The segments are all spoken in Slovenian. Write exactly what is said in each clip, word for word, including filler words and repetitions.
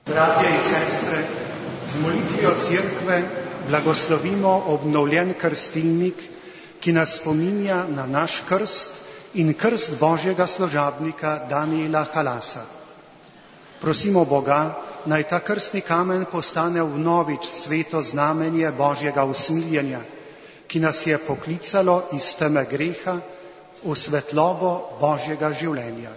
Bratje in sestre, z molitvijo Cerkve blagoslovimo obnovljen krstilnik, ki nas spominja na naš krst in krst Božjega služabnika Daniela Halasa. Prosimo Boga, naj ta krstni kamen postane vnovič sveto znamenje Božjega usmiljenja, ki nas je poklicalo iz teme greha v svetlobo Božjega življenja.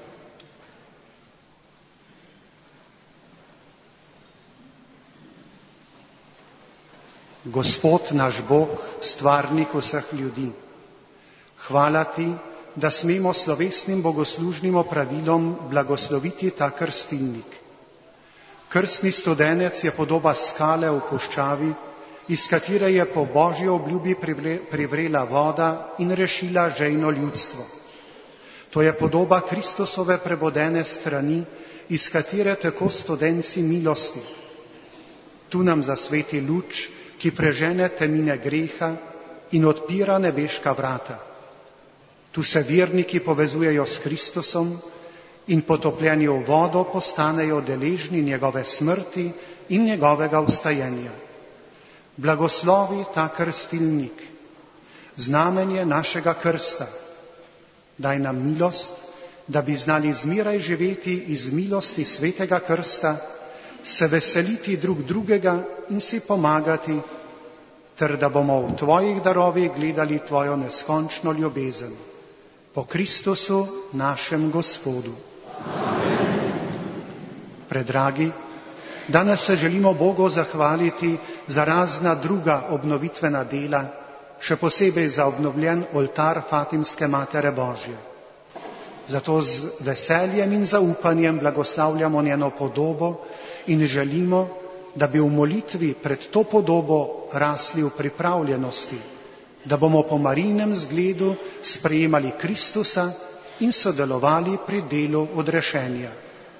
Gospod naš Bog, stvarnik vseh ljudi, hvala ti, da smemo slovesnim bogoslužnim opravilom blagosloviti ta krstilnik. Krstni studenec je podoba skale v puščavi, iz katere je po Božji obljubi privrela voda in rešila žejno ljudstvo. To je podoba Kristusove prebodene strani, iz katere tako studenci milosti. Tu nam zasveti luč, ki prežene temine greha in odpira nebeška vrata. Tu se verniki povezujejo s Kristusom in potopljeni v vodo postanejo deležni njegove smrti in njegovega vstajenja. Blagoslovi ta krstilnik, znamenje našega krsta. Daj nam milost, da bi znali zmeraj živeti iz milosti svetega krsta, se veseliti drug drugega in si pomagati, ter da bomo v tvojih darovih gledali tvojo neskončno ljubezen. Po Kristusu, našem Gospodu. Amen. Predragi, danes se želimo Bogu zahvaliti za razna druga obnovitvena dela, še posebej za obnovljen oltar Fatimske Matere Božje. Zato z veseljem in zaupanjem blagoslavljamo njeno podobo in želimo, da bi v molitvi pred to podobo rasli v pripravljenosti, da bomo po Marijinem zgledu sprejemali Kristusa in sodelovali pri delu odrešenja.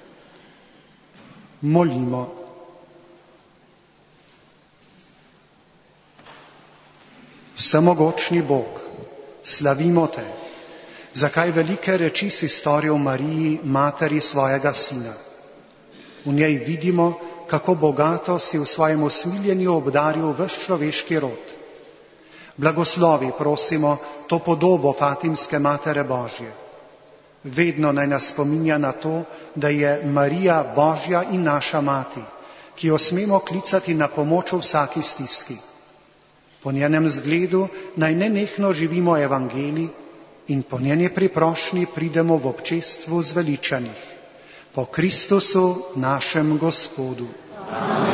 Molimo. Vsemogočni Bog, slavimo te, zakaj velike reči si storil Mariji, materi svojega sina. V njej vidimo, kako bogato si v svojem usmiljenju obdaril ves človeški rod. Blagoslovi, prosimo, to podobo Fatimske Matere Božje. Vedno naj nas spominja na to, da je Marija Božja in naša mati, ki jo smemo klicati na pomoč v vsaki stiski. Po njenem zgledu naj nenehno živimo evangelij in po njeni priprošnji pridemo v občestvu zveličanih. Po Kristusu, našem Gospodu. Amen.